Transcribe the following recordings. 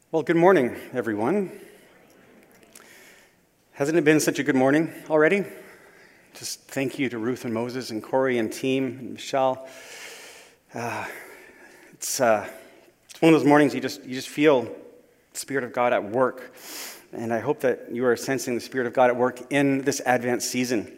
Well, good morning, everyone. Hasn't it been such a good morning already? Just thank you to Ruth and Moses and Corey and team and Michelle. It's one of those mornings you just feel the Spirit of God at work. And I hope that you are sensing the Spirit of God at work in this Advent season.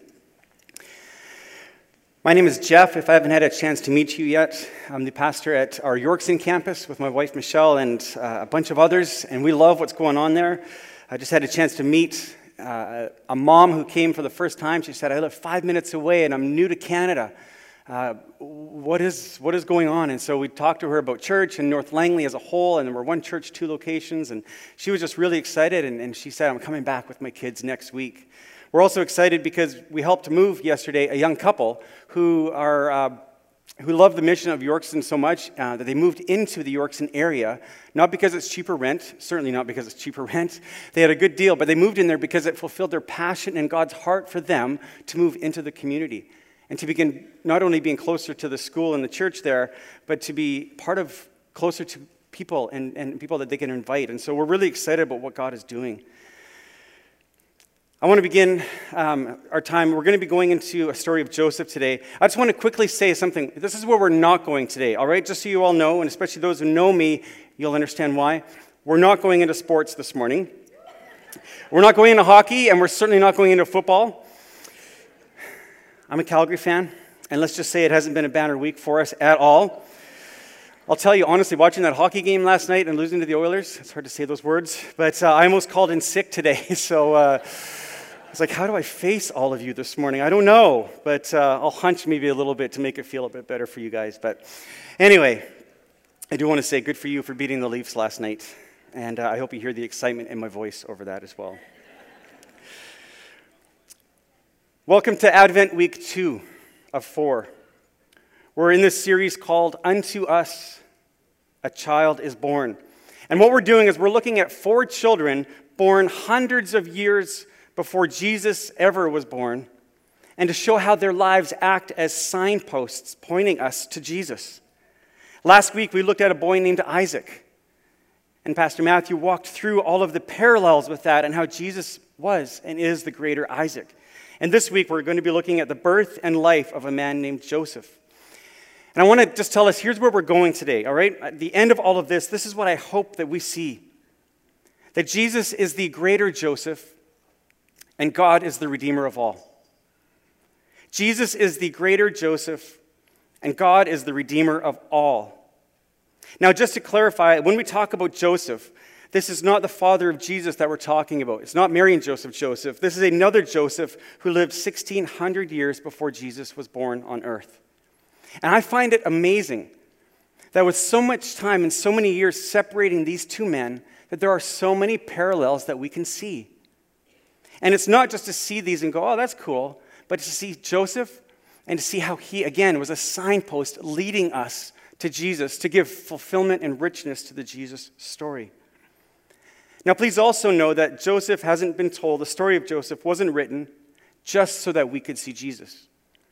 My name is Jeff. If I haven't had a chance to meet you yet, I'm the pastor at our Yorkson campus with my wife Michelle and a bunch of others, and we love what's going on there. I just had a chance to meet a mom who came for the first time. She said, I live 5 minutes away and I'm new to Canada. What is going on? And so we talked to her about church and North Langley as a whole, and we're one church, 2 locations, and she was just really excited, and she said, I'm coming back with my kids next week. We're also excited because we helped move yesterday a young couple who love the mission of Yorkson so much that they moved into the Yorkson area, not because it's cheaper rent, certainly not because it's cheaper rent. They had a good deal, but they moved in there because it fulfilled their passion and God's heart for them to move into the community and to begin not only being closer to the school and the church there, but to be closer to people and people that they can invite. And so we're really excited about what God is doing. I want to begin our time. We're going to be going into a story of Joseph today. I just want to quickly say something. This is where we're not going today, all right? Just so you all know, and especially those who know me, you'll understand why. We're not going into sports this morning. We're not going into hockey, and we're certainly not going into football. I'm a Calgary fan, and let's just say it hasn't been a banner week for us at all. I'll tell you, honestly, watching that hockey game last night and losing to the Oilers, it's hard to say those words, but I almost called in sick today, so I was like, how do I face all of you this morning? I don't know, but I'll hunch maybe a little bit to make it feel a bit better for you guys. But anyway, I do want to say good for you for beating the Leafs last night, and I hope you hear the excitement in my voice over that as well. Welcome to Advent Week 2 of 4. We're in this series called Unto Us a Child is Born. And what we're doing is we're looking at 4 children born hundreds of years before Jesus ever was born, and to show how their lives act as signposts pointing us to Jesus. Last week, we looked at a boy named Isaac, and Pastor Matthew walked through all of the parallels with that and how Jesus was and is the greater Isaac. And this week, we're going to be looking at the birth and life of a man named Joseph. And I want to just tell us, here's where we're going today, all right? At the end of all of this, this is what I hope that we see. That Jesus is the greater Joseph, and God is the Redeemer of all. Jesus is the greater Joseph, and God is the Redeemer of all. Now, just to clarify, when we talk about Joseph, this is not the father of Jesus that we're talking about. It's not Mary and Joseph. This is another Joseph who lived 1,600 years before Jesus was born on earth. And I find it amazing that with so much time and so many years separating these two men, that there are so many parallels that we can see. And it's not just to see these and go, oh, that's cool, but to see Joseph and to see how he, again, was a signpost leading us to Jesus, to give fulfillment and richness to the Jesus story. Now, please also know that Joseph hasn't been told, the story of Joseph wasn't written just so that we could see Jesus.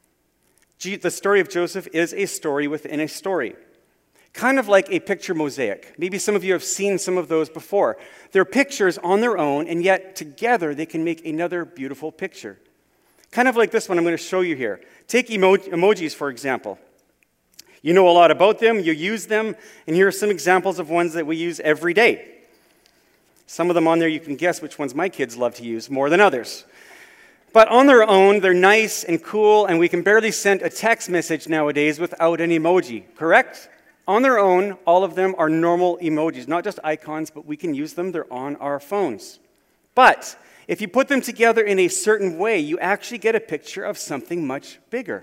The story of Joseph is a story within a story. Kind of like a picture mosaic. Maybe some of you have seen some of those before. They're pictures on their own, and yet together they can make another beautiful picture. Kind of like this one I'm going to show you here. Take emojis, for example. You know a lot about them, you use them, and here are some examples of ones that we use every day. Some of them on there, you can guess which ones my kids love to use more than others. But on their own, they're nice and cool, and we can barely send a text message nowadays without an emoji, correct? On their own, all of them are normal emojis, not just icons, but we can use them. They're on our phones. But if you put them together in a certain way, you actually get a picture of something much bigger.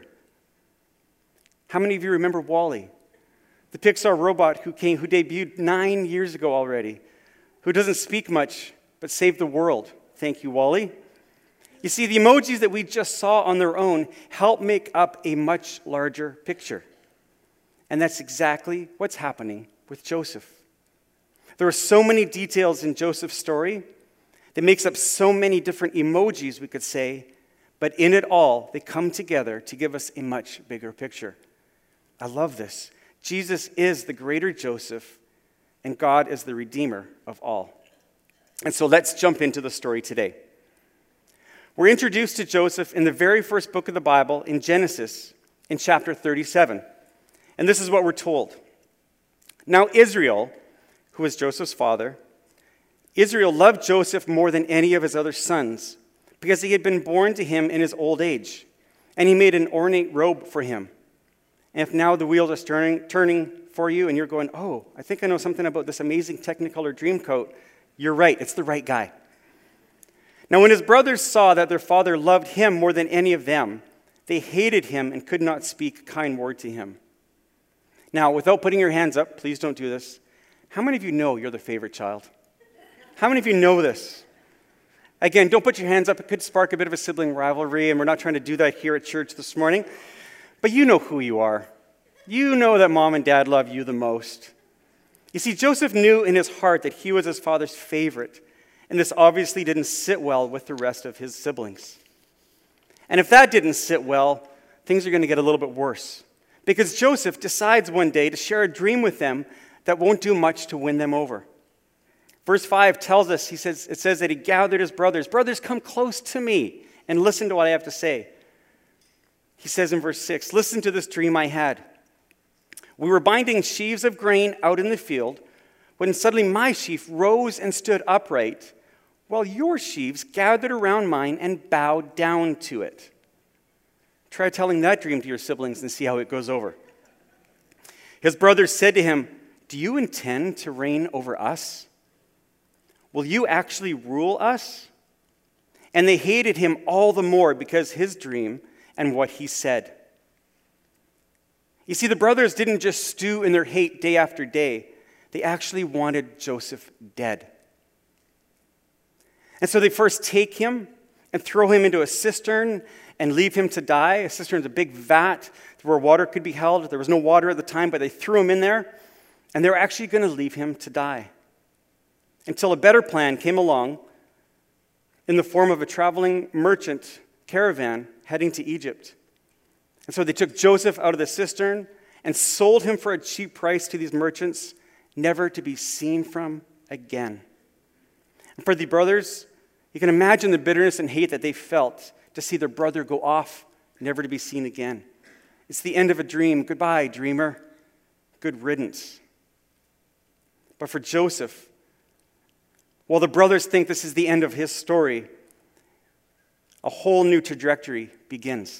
How many of you remember WALL-E? The Pixar robot who debuted 9 years ago already, who doesn't speak much, but saved the world. Thank you, WALL-E. You see, the emojis that we just saw on their own help make up a much larger picture. And that's exactly what's happening with Joseph. There are so many details in Joseph's story that makes up so many different emojis, we could say, but in it all, they come together to give us a much bigger picture. I love this. Jesus is the greater Joseph, and God is the Redeemer of all. And so let's jump into the story today. We're introduced to Joseph in the very first book of the Bible, in Genesis, in chapter 37. And this is what we're told. Now Israel, who was Joseph's father, Israel loved Joseph more than any of his other sons, because he had been born to him in his old age, and he made an ornate robe for him. And if now the wheels are turning for you, and you're going, oh, I think I know something about this amazing Technicolor Dreamcoat, you're right, it's the right guy. Now when his brothers saw that their father loved him more than any of them, they hated him and could not speak a kind word to him. Now, without putting your hands up, please don't do this. How many of you know you're the favorite child? How many of you know this? Again, don't put your hands up. It could spark a bit of a sibling rivalry, and we're not trying to do that here at church this morning. But you know who you are. You know that mom and dad love you the most. You see, Joseph knew in his heart that he was his father's favorite, and this obviously didn't sit well with the rest of his siblings. And if that didn't sit well, things are going to get a little bit worse, because Joseph decides one day to share a dream with them that won't do much to win them over. Verse 5 tells us, it says that he gathered his brothers. Brothers, come close to me and listen to what I have to say. He says in verse 6, listen to this dream I had. We were binding sheaves of grain out in the field when suddenly my sheaf rose and stood upright, while your sheaves gathered around mine and bowed down to it. Try telling that dream to your siblings and see how it goes over. His brothers said to him, do you intend to reign over us? Will you actually rule us? And they hated him all the more because his dream and what he said. You see, the brothers didn't just stew in their hate day after day. They actually wanted Joseph dead. And so they first take him and throw him into a cistern and leave him to die. A cistern is a big vat where water could be held. There was no water at the time, but they threw him in there, and they were actually going to leave him to die. Until a better plan came along in the form of a traveling merchant caravan heading to Egypt. And so they took Joseph out of the cistern and sold him for a cheap price to these merchants, never to be seen from again. And for the brothers, you can imagine the bitterness and hate that they felt to see their brother go off, never to be seen again. It's the end of a dream. Goodbye, dreamer. Good riddance. But for Joseph, while the brothers think this is the end of his story, a whole new trajectory begins.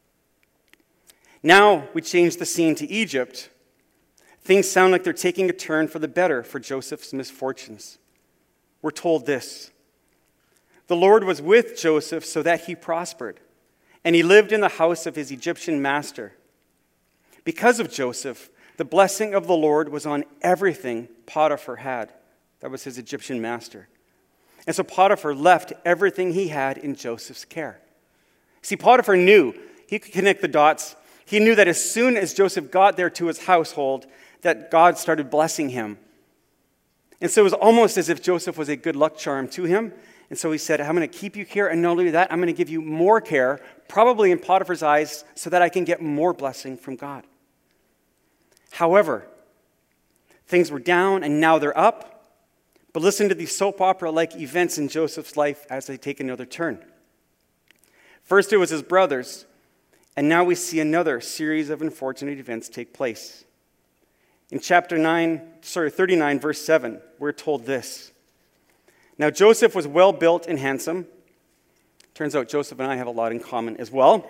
Now we change the scene to Egypt. Things sound like they're taking a turn for the better for Joseph's misfortunes. We're told this: the Lord was with Joseph so that he prospered, and he lived in the house of his Egyptian master. Because of Joseph, the blessing of the Lord was on everything Potiphar had. That was his Egyptian master. And so Potiphar left everything he had in Joseph's care. See, Potiphar knew, he could connect the dots. He knew that as soon as Joseph got there to his household, that God started blessing him. And so it was almost as if Joseph was a good luck charm to him. And so he said, I'm going to keep you here, and not only that, I'm going to give you more care, probably in Potiphar's eyes, so that I can get more blessing from God. However, things were down, and now they're up. But listen to these soap opera-like events in Joseph's life as they take another turn. First, it was his brothers, and now we see another series of unfortunate events take place. In chapter 39, verse 7, we're told this. Now Joseph was well-built and handsome. Turns out Joseph and I have a lot in common as well.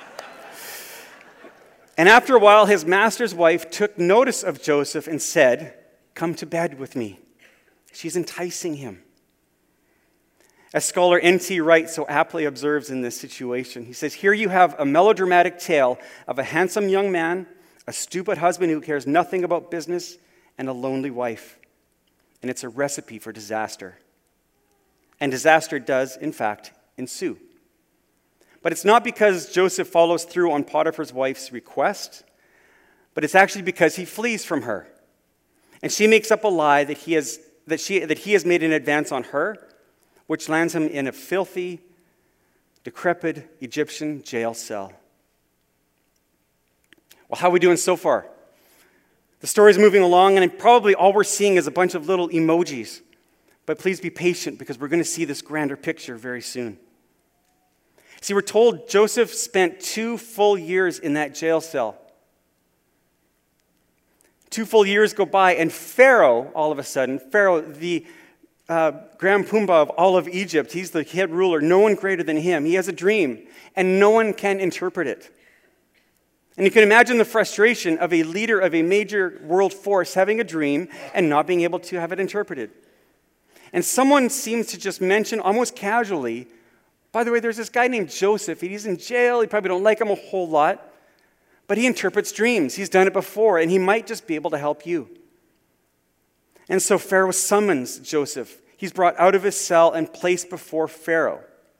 And after a while, his master's wife took notice of Joseph and said, come to bed with me. She's enticing him. As scholar N.T. Wright so aptly observes in this situation, he says, here you have a melodramatic tale of a handsome young man, a stupid husband who cares nothing about business, and a lonely wife. And it's a recipe for disaster. And disaster does, in fact, ensue. But it's not because Joseph follows through on Potiphar's wife's request, but it's actually because he flees from her. And she makes up a lie that he has made an advance on her, which lands him in a filthy, decrepit Egyptian jail cell. Well, how are we doing so far? The story's moving along, and probably all we're seeing is a bunch of little emojis. But please be patient, because we're going to see this grander picture very soon. See, we're told Joseph spent 2 full years in that jail cell. 2 full years go by, and Pharaoh, all of a sudden, Pharaoh, the Grand Pumbaa of all of Egypt, he's the head ruler, no one greater than him. He has a dream, and no one can interpret it. And you can imagine the frustration of a leader of a major world force having a dream and not being able to have it interpreted. And someone seems to just mention almost casually, by the way, there's this guy named Joseph. He's in jail. You probably don't like him a whole lot. But he interprets dreams. He's done it before, and he might just be able to help you. And so Pharaoh summons Joseph. He's brought out of his cell and placed before Pharaoh.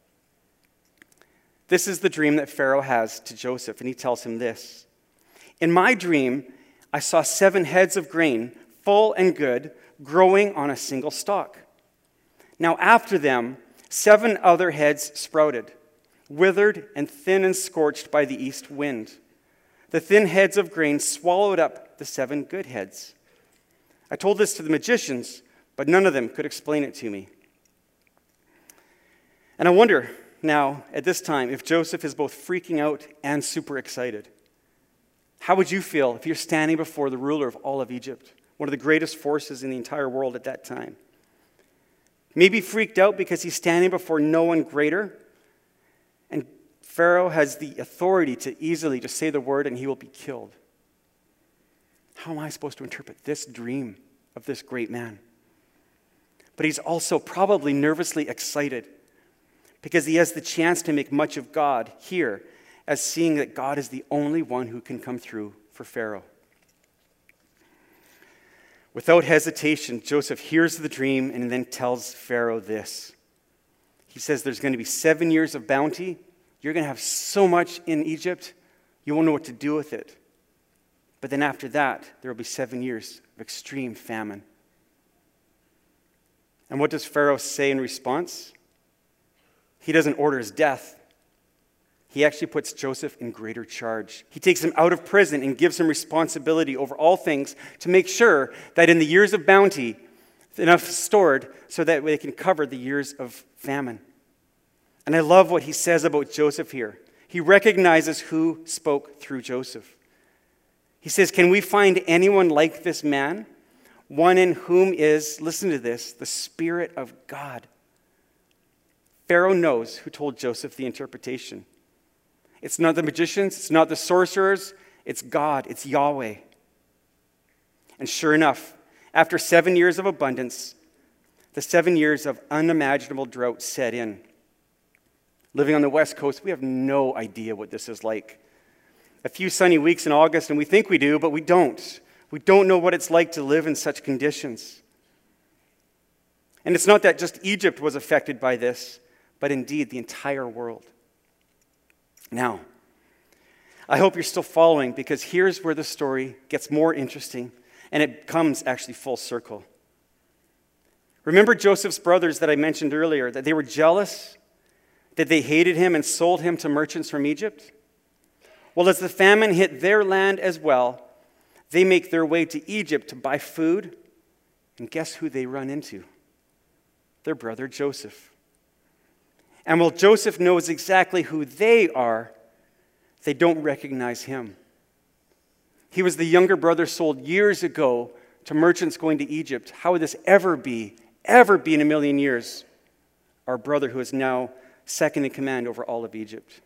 This is the dream that Pharaoh has to Joseph, and he tells him this. In my dream, I saw 7 heads of grain, full and good, growing on a single stalk. Now after them, 7 other heads sprouted, withered and thin and scorched by the east wind. The thin heads of grain swallowed up the 7 good heads. I told this to the magicians, but none of them could explain it to me. And I wonder now, at this time, if Joseph is both freaking out and super excited. How would you feel if you're standing before the ruler of all of Egypt, one of the greatest forces in the entire world at that time? Maybe freaked out because he's standing before no one greater, and Pharaoh has the authority to easily just say the word and he will be killed. How am I supposed to interpret this dream of this great man? But he's also probably nervously excited because he has the chance to make much of God here, as seeing that God is the only one who can come through for Pharaoh. Without hesitation, Joseph hears the dream and then tells Pharaoh this. He says there's going to be 7 years of bounty. You're going to have so much in Egypt, you won't know what to do with it. But then after that, there will be 7 years of extreme famine. And what does Pharaoh say in response? He doesn't order his death. He actually puts Joseph in greater charge. He takes him out of prison and gives him responsibility over all things to make sure that in the years of bounty, enough stored so that they can cover the years of famine. And I love what he says about Joseph here. He recognizes who spoke through Joseph. He says, can we find anyone like this man? One in whom is, listen to this, the Spirit of God. Pharaoh knows who told Joseph the interpretation. It's not the magicians, it's not the sorcerers, it's God, it's Yahweh. And sure enough, after 7 years of abundance, the 7 years of unimaginable drought set in. Living on the West Coast, we have no idea what this is like. A few sunny weeks in August, and we think we do, but we don't. We don't know what it's like to live in such conditions. And it's not that just Egypt was affected by this, but indeed the entire world. Now, I hope you're still following, because here's where the story gets more interesting, and it comes actually full circle. Remember Joseph's brothers that I mentioned earlier, that they were jealous, that they hated him and sold him to merchants from Egypt? Well, as the famine hit their land as well, they make their way to Egypt to buy food, and guess who they run into? Their brother Joseph. And while Joseph knows exactly who they are, they don't recognize him. He was the younger brother sold years ago to merchants going to Egypt. How would this ever be in a million years? Our brother who is now second in command over all of Egypt.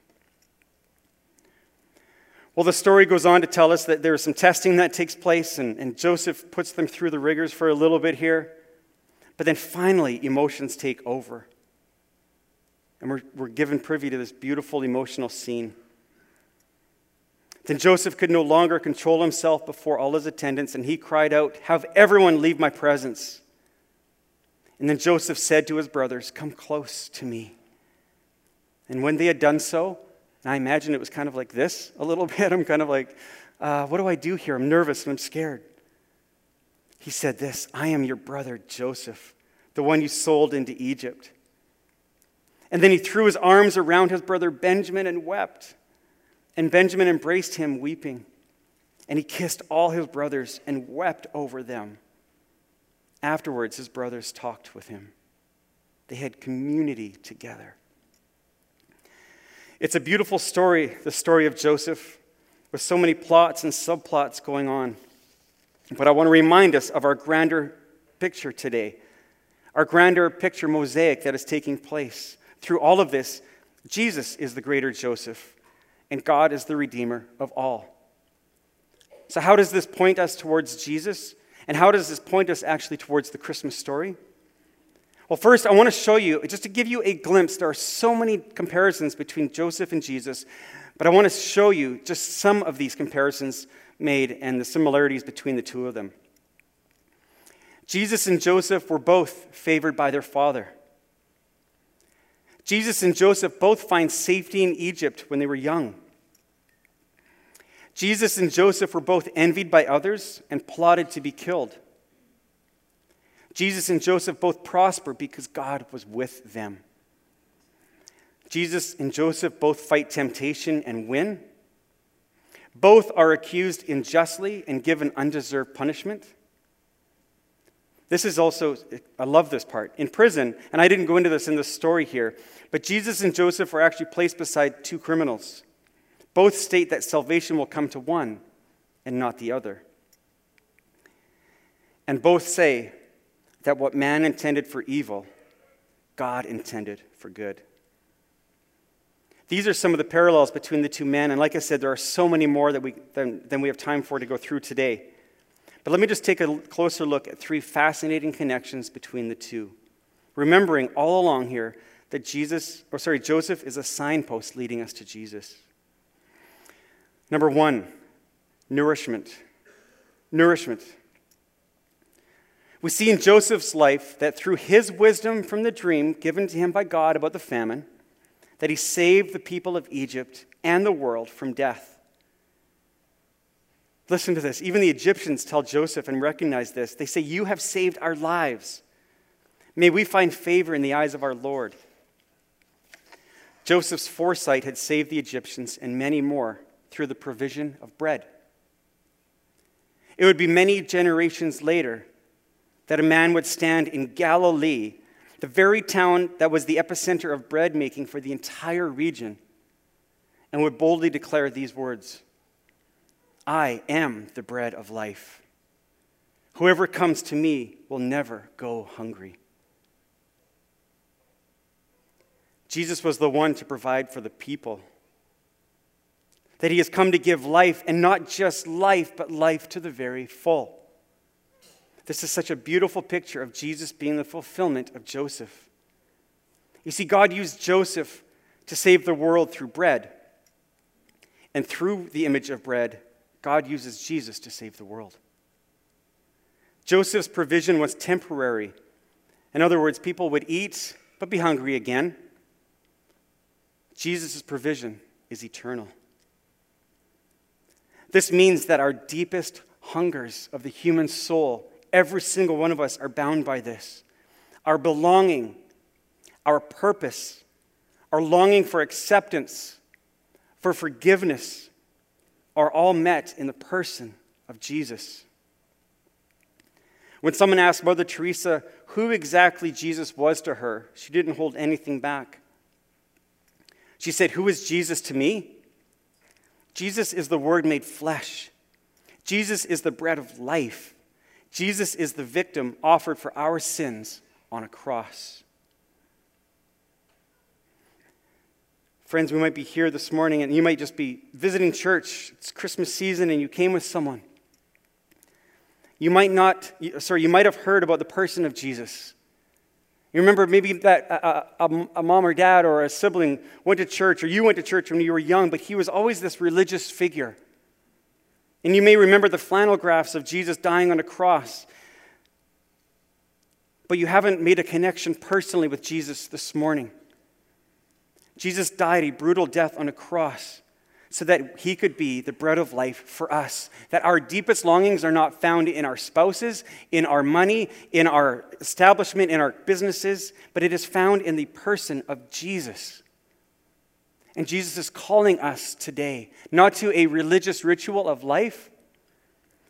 Well, the story goes on to tell us that there is some testing that takes place, and Joseph puts them through the rigors for a little bit here. But then finally, emotions take over. And we're given privy to this beautiful emotional scene. Then Joseph could no longer control himself before all his attendants, and he cried out, "Have everyone leave my presence." And then Joseph said to his brothers, "Come close to me." And when they had done so, and I imagine it was kind of like this a little bit. I'm kind of like, what do I do here? I'm nervous and I'm scared. He said this, "I am your brother Joseph, the one you sold into Egypt." And then he threw his arms around his brother Benjamin and wept. And Benjamin embraced him, weeping. and he kissed all his brothers and wept over them. Afterwards, his brothers talked with him. They had community together. It's a beautiful story, the story of Joseph, with so many plots and subplots going on. But I want to remind us of our grander picture today, our grander picture mosaic that is taking place. Through all of this, Jesus is the greater Joseph, and God is the Redeemer of all. So how does this point us towards Jesus? And how does this point us actually towards the Christmas story? Well, first, I want to show you, just to give you a glimpse, there are so many comparisons between Joseph and Jesus, but I want to show you just some of these comparisons made and the similarities between the two of them. Jesus and Joseph were both favored by their father. Jesus and Joseph both find safety in Egypt when they were young. Jesus and Joseph were both envied by others and plotted to be killed. Jesus and Joseph both prosper because God was with them. Jesus and Joseph both fight temptation and win. Both are accused unjustly and given undeserved punishment. This is also, I love this part, in prison, and I didn't go into this in the story here, but Jesus and Joseph are actually placed beside two criminals. Both state that salvation will come to one and not the other. And both say that what man intended for evil, God intended for good. These are some of the parallels between the two men, and like I said, there are so many more than we have time for to go through today. But let me just take a closer look at three fascinating connections between the two. Remembering all along here that Joseph is a signpost leading us to Jesus. Number one, nourishment. Nourishment. We see in Joseph's life that through his wisdom from the dream given to him by God about the famine, that he saved the people of Egypt and the world from death. Listen to this. Even the Egyptians tell Joseph and recognize this. They say, "You have saved our lives. May we find favor in the eyes of our Lord." Joseph's foresight had saved the Egyptians and many more through the provision of bread. It would be many generations later that a man would stand in Galilee, the very town that was the epicenter of bread making for the entire region, and would boldly declare these words, "I am the bread of life. Whoever comes to me will never go hungry." Jesus was the one to provide for the people. That he has come to give life, and not just life, but life to the very full. This is such a beautiful picture of Jesus being the fulfillment of Joseph. You see, God used Joseph to save the world through bread. And through the image of bread, God uses Jesus to save the world. Joseph's provision was temporary. In other words, people would eat but be hungry again. Jesus' provision is eternal. This means that our deepest hungers of the human soul, every single one of us are bound by this. Our belonging, our purpose, our longing for acceptance, for forgiveness, are all met in the person of Jesus. When someone asked Mother Teresa who exactly Jesus was to her, she didn't hold anything back. She said, "Who is Jesus to me? Jesus is the Word made flesh. Jesus is the bread of life. Jesus is the victim offered for our sins on a cross." Friends, we might be here this morning and you might just be visiting church. It's Christmas season and you came with someone. You might have heard about the person of Jesus. You remember maybe that a mom or dad or a sibling went to church, or you went to church when you were young, but he was always this religious figure. And you may remember the flannel graphs of Jesus dying on a cross. But you haven't made a connection personally with Jesus this morning. Jesus died a brutal death on a cross so that he could be the bread of life for us. That our deepest longings are not found in our spouses, in our money, in our establishment, in our businesses, but it is found in the person of Jesus. And Jesus is calling us today, not to a religious ritual of life,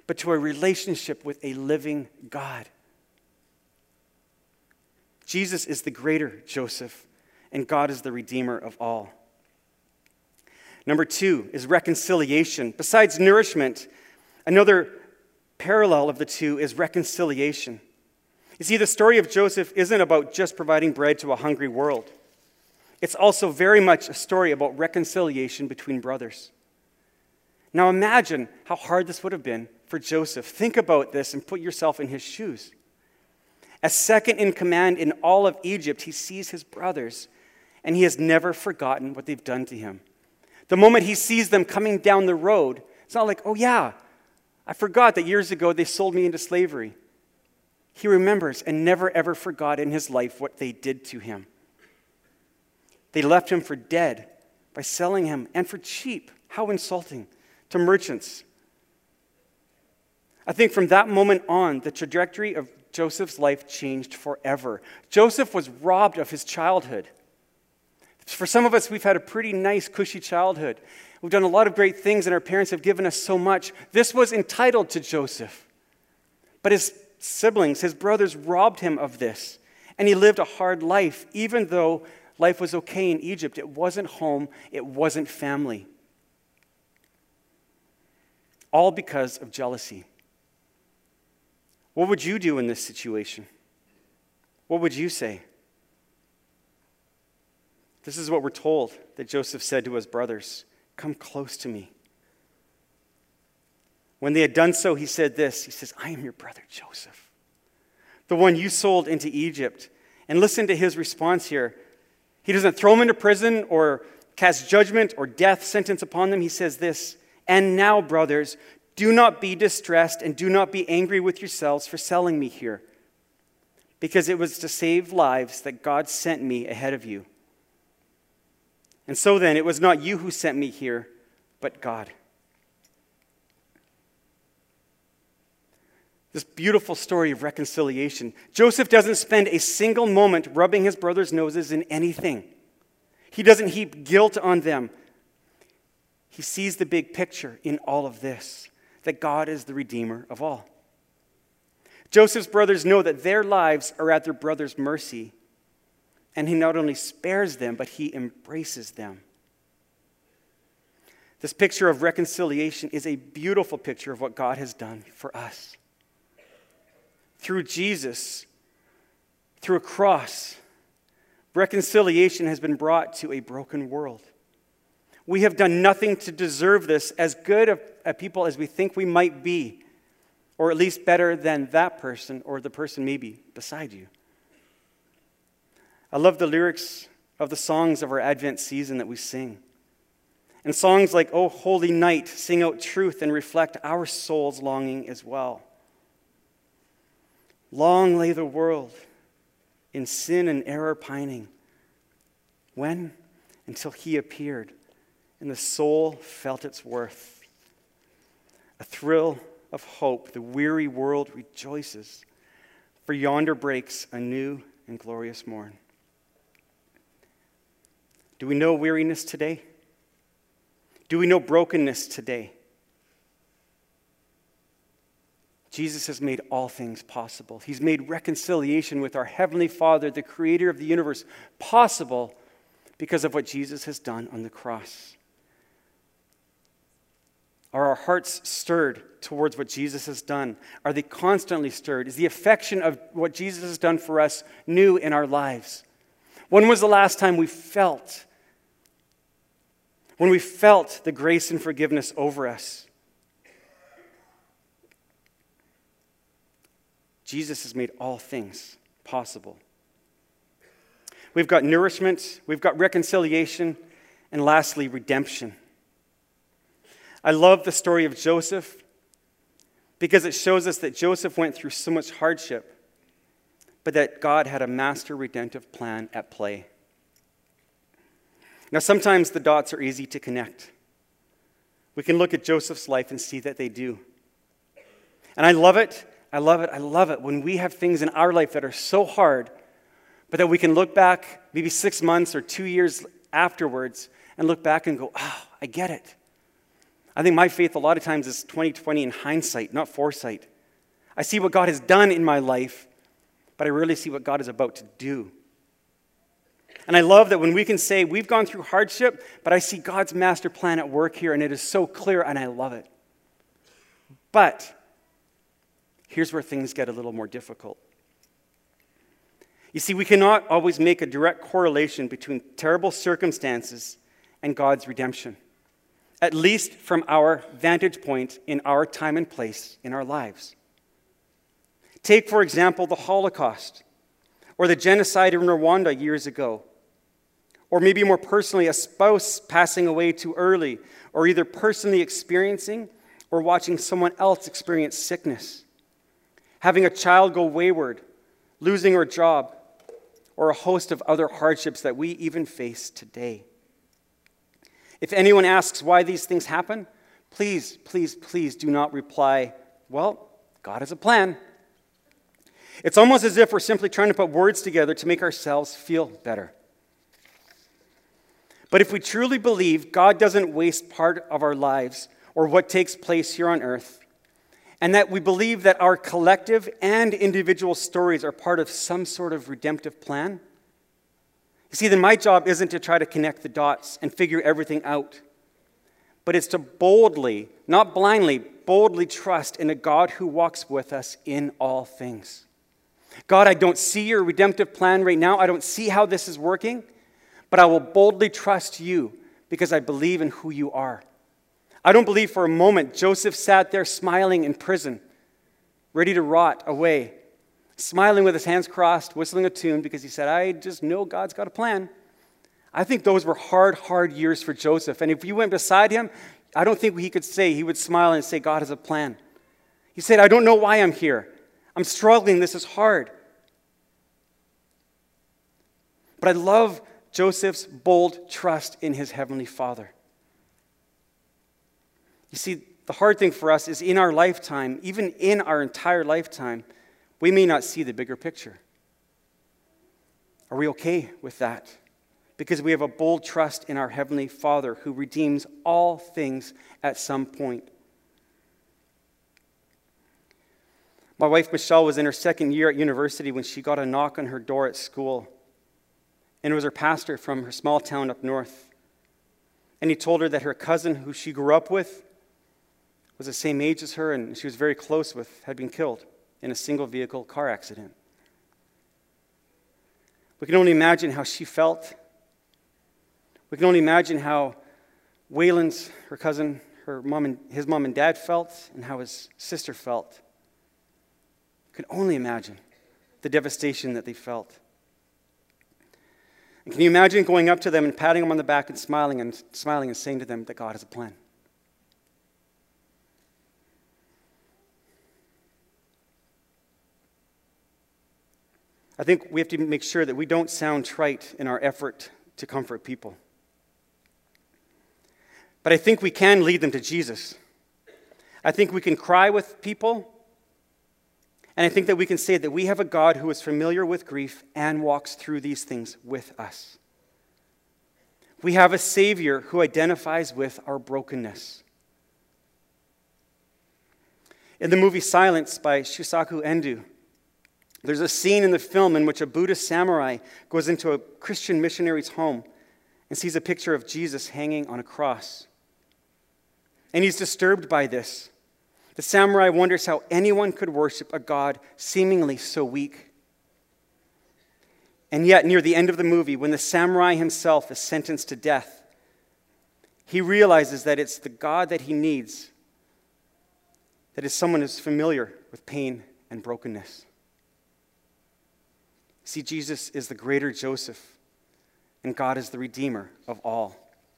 but to a relationship with a living God. Jesus is the greater Joseph, and God is the Redeemer of all. Number 2 is reconciliation. Besides nourishment, another parallel of the two is reconciliation. You see, the story of Joseph isn't about just providing bread to a hungry world. It's also very much a story about reconciliation between brothers. Now imagine how hard this would have been for Joseph. Think about this and put yourself in his shoes. As second in command in all of Egypt, he sees his brothers, and he has never forgotten what they've done to him. The moment he sees them coming down the road, it's not like, oh yeah, I forgot that years ago they sold me into slavery. He remembers and never ever forgot in his life what they did to him. They left him for dead by selling him, and for cheap. How insulting, to merchants. I think from that moment on, the trajectory of Joseph's life changed forever. Joseph was robbed of his childhood. For some of us, we've had a pretty nice, cushy childhood. We've done a lot of great things, and our parents have given us so much. This was entitled to Joseph. But his siblings, his brothers, robbed him of this. And he lived a hard life, even though life was okay in Egypt. It wasn't home. It wasn't family. All because of jealousy. What would you do in this situation? What would you say? This is what we're told that Joseph said to his brothers, "Come close to me." When they had done so, he said this. He says, "I am your brother Joseph, the one you sold into Egypt." And listen to his response here. He doesn't throw them into prison or cast judgment or death sentence upon them. He says this, "And now, brothers, do not be distressed and do not be angry with yourselves for selling me here, because it was to save lives that God sent me ahead of you. And so then, it was not you who sent me here, but God." This beautiful story of reconciliation. Joseph doesn't spend a single moment rubbing his brothers' noses in anything. He doesn't heap guilt on them. He sees the big picture in all of this, that God is the Redeemer of all. Joseph's brothers know that their lives are at their brother's mercy, and he not only spares them, but he embraces them. This picture of reconciliation is a beautiful picture of what God has done for us. Through Jesus, through a cross, reconciliation has been brought to a broken world. We have done nothing to deserve this, as good a people as we think we might be, or at least better than that person or the person maybe beside you. I love the lyrics of the songs of our Advent season that we sing. And songs like, "O Holy Night," sing out truth and reflect our soul's longing as well. Long lay the world in sin and error pining. When? Until he appeared, and the soul felt its worth. A thrill of hope, the weary world rejoices, for yonder breaks a new and glorious morn. Do we know weariness today? Do we know brokenness today? Jesus has made all things possible. He's made reconciliation with our Heavenly Father, the Creator of the universe, possible because of what Jesus has done on the cross. Are our hearts stirred towards what Jesus has done? Are they constantly stirred? Is the affection of what Jesus has done for us new in our lives? When was the last time we felt the grace and forgiveness over us? Jesus has made all things possible. We've got nourishment, we've got reconciliation, and lastly, redemption. I love the story of Joseph because it shows us that Joseph went through so much hardship, but that God had a master redemptive plan at play. Now, sometimes the dots are easy to connect. We can look at Joseph's life and see that they do. And I love it when we have things in our life that are so hard, but that we can look back maybe 6 months or 2 years afterwards and look back and go, "Oh, I get it. I think my faith a lot of times is 20/20 in hindsight, not foresight. I see what God has done in my life, but I rarely see what God is about to do. And I love that when we can say, we've gone through hardship, but I see God's master plan at work here, and it is so clear, and I love it. But here's where things get a little more difficult. You see, we cannot always make a direct correlation between terrible circumstances and God's redemption, at least from our vantage point in our time and place in our lives. Take, for example, the Holocaust, or the genocide in Rwanda years ago, or maybe more personally, a spouse passing away too early, or either personally experiencing or watching someone else experience sickness, having a child go wayward, losing our job, or a host of other hardships that we even face today. If anyone asks why these things happen, please, please, please do not reply, well, God has a plan. It's almost as if we're simply trying to put words together to make ourselves feel better. But if we truly believe God doesn't waste part of our lives or what takes place here on earth, and that we believe that our collective and individual stories are part of some sort of redemptive plan, you see, then my job isn't to try to connect the dots and figure everything out, but it's to boldly, not blindly, boldly trust in a God who walks with us in all things. God, I don't see your redemptive plan right now. I don't see how this is working, but I will boldly trust you because I believe in who you are. I don't believe for a moment Joseph sat there smiling in prison, ready to rot away, smiling with his hands crossed, whistling a tune because he said, I just know God's got a plan. I think those were hard years for Joseph. And if you went beside him, I don't think he would smile and say, God has a plan. He said, I don't know why I'm here. I'm struggling. This is hard. But I love Joseph's bold trust in his heavenly Father. You see, the hard thing for us is in our lifetime, even in our entire lifetime, we may not see the bigger picture. Are we okay with that? Because we have a bold trust in our heavenly Father who redeems all things at some point. My wife, Michelle, was in her second year at university when she got a knock on her door at school. And it was her pastor from her small town up north. And he told her that her cousin, who she grew up with, was the same age as her and she was very close with, had been killed in a single-vehicle car accident. We can only imagine how she felt. We can only imagine how Waylon's, her cousin, his mom and dad felt, and how his sister felt. We can only imagine the devastation that they felt. And can you imagine going up to them and patting them on the back and smiling and saying to them that God has a plan? I think we have to make sure that we don't sound trite in our effort to comfort people. But I think we can lead them to Jesus. I think we can cry with people. And I think that we can say that we have a God who is familiar with grief and walks through these things with us. We have a Savior who identifies with our brokenness. In the movie Silence by Shusaku Endo, there's a scene in the film in which a Buddhist samurai goes into a Christian missionary's home and sees a picture of Jesus hanging on a cross. And he's disturbed by this. The samurai wonders how anyone could worship a God seemingly so weak. And yet, near the end of the movie, when the samurai himself is sentenced to death, he realizes that it's the God that he needs, that is someone who's familiar with pain and brokenness. See, Jesus is the greater Joseph, and God is the Redeemer of all.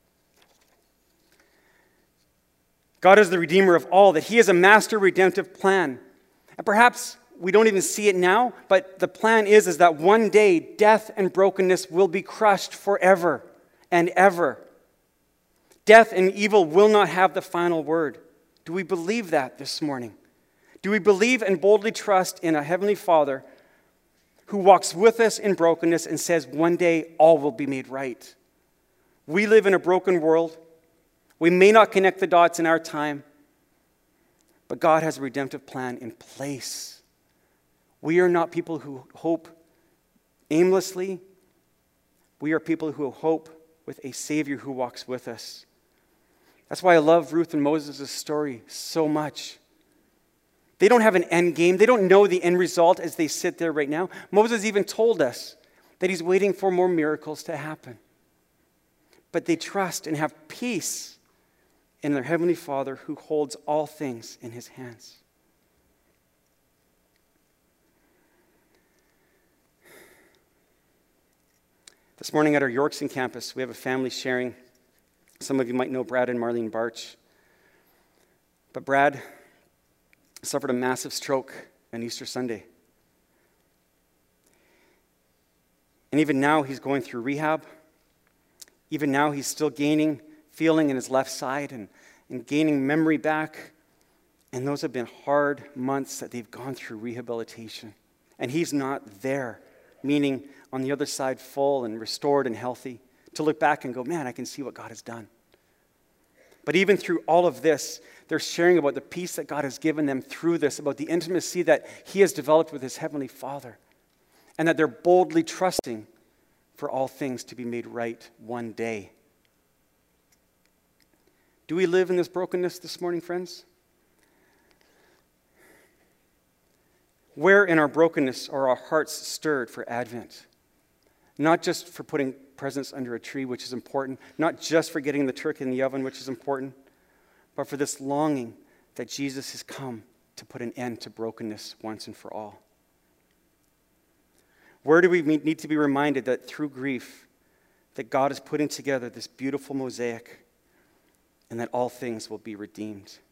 God is the Redeemer of all, that He has a master redemptive plan. And perhaps we don't even see it now, but the plan is that one day death and brokenness will be crushed forever and ever. Death and evil will not have the final word. Do we believe that this morning? Do we believe and boldly trust in a Heavenly Father who walks with us in brokenness and says one day all will be made right? We live in a broken world. We may not connect the dots in our time, but God has a redemptive plan in place. We are not people who hope aimlessly. We are people who hope with a Savior who walks with us. That's why I love Ruth and Moses' story so much. They don't have an end game. They don't know the end result as they sit there right now. Moses even told us that he's waiting for more miracles to happen. But they trust and have peace in their Heavenly Father who holds all things in his hands. This morning at our Yorkson campus, we have a family sharing. Some of you might know Brad and Marlene Barch. But Brad suffered a massive stroke on Easter Sunday. And even now, he's going through rehab. Even now, he's still gaining feeling in his left side and gaining memory back. And those have been hard months that they've gone through rehabilitation. And he's not there, meaning on the other side, full and restored and healthy, to look back and go, man, I can see what God has done. But even through all of this, they're sharing about the peace that God has given them through this, about the intimacy that he has developed with his Heavenly Father, and that they're boldly trusting for all things to be made right one day. Do we live in this brokenness this morning, friends? Where in our brokenness are our hearts stirred for Advent? Not just for putting presents under a tree, which is important, not just for getting the turkey in the oven, which is important, but for this longing that Jesus has come to put an end to brokenness once and for all. Where do we need to be reminded that through grief, that God is putting together this beautiful mosaic and that all things will be redeemed?